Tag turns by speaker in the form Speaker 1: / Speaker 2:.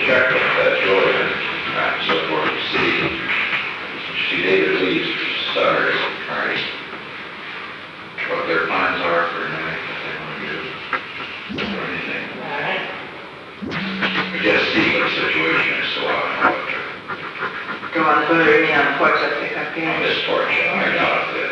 Speaker 1: check with that Julian, and so forth, to see David leaves Saturday, Friday. What their plans are for tonight, what they want to do, or anything.
Speaker 2: All right.
Speaker 1: Just see what the situation is, so I'll
Speaker 2: Go on the boat or me on the porch, I'll pick up
Speaker 1: on
Speaker 2: here.
Speaker 1: this porch, I doubt if